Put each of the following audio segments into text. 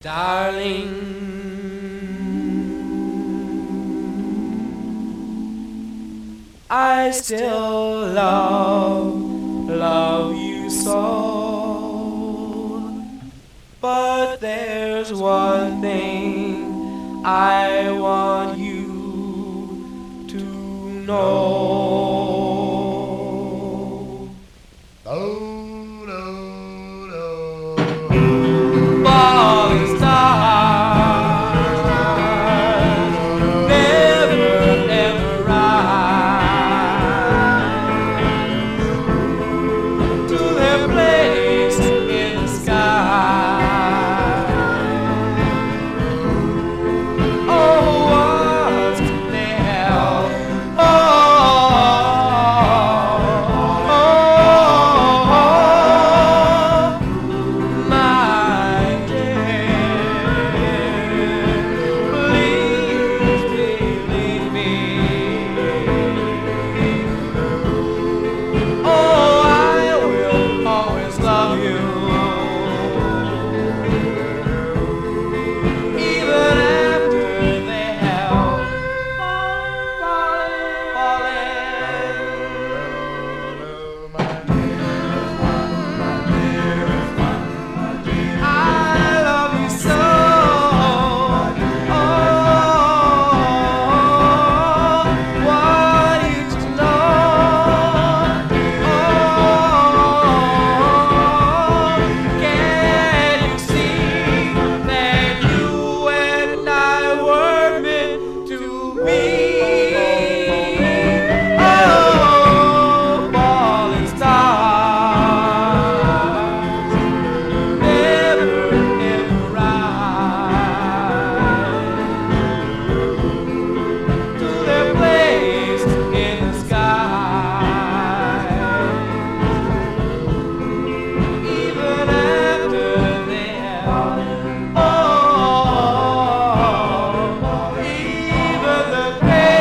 Darling, I still love you so. But there's one thing I want you to know. Falling stars never, ever rise to their place in the sky. Oh, what's there?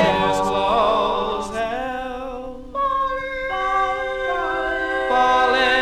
Falling